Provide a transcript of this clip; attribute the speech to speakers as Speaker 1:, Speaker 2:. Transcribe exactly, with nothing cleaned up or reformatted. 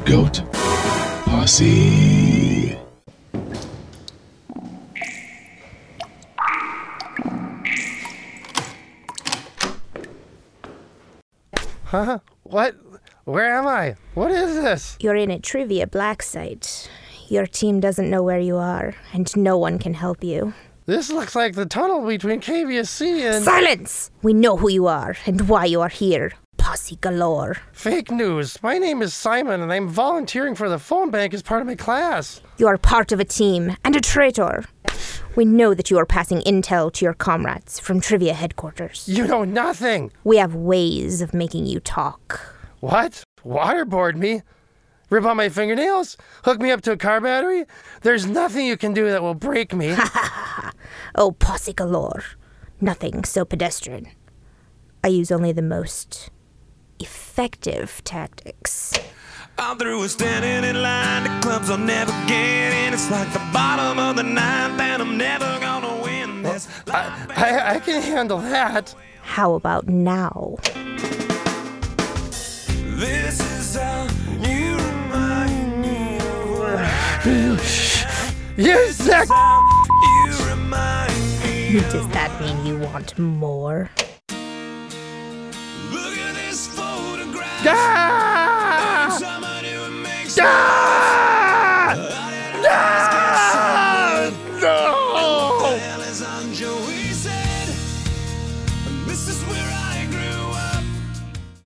Speaker 1: Goat Posse.
Speaker 2: Huh? What? Where am I? What is this?
Speaker 3: You're in a trivia black site. Your team doesn't know where you are, and no one can help you.
Speaker 2: This looks like the tunnel between K V S C and...
Speaker 3: Silence! We know who you are and why you are here. Posse galore.
Speaker 2: Fake news. My name is Simon, and I'm volunteering for the phone bank as part of my class.
Speaker 3: You are part of a team and a traitor. We know that you are passing intel to your comrades from trivia headquarters.
Speaker 2: You know nothing.
Speaker 3: We have ways of making you talk.
Speaker 2: What? Waterboard me? Rip out my fingernails? Hook me up to a car battery? There's nothing you can do that will break me.
Speaker 3: Oh, posse galore. Nothing so pedestrian. I use only the most effective tactics.
Speaker 4: I'm through with standing in line. The clubs I'll never get in. It's like the bottom of the ninth, and I'm never gonna win this.
Speaker 2: I, I, I can handle that.
Speaker 3: How about now?
Speaker 4: This is how you remind me of what I
Speaker 2: You suck!
Speaker 4: you remind me of.
Speaker 3: Does that mean you want more?
Speaker 4: Look at this photograph.
Speaker 2: Ah!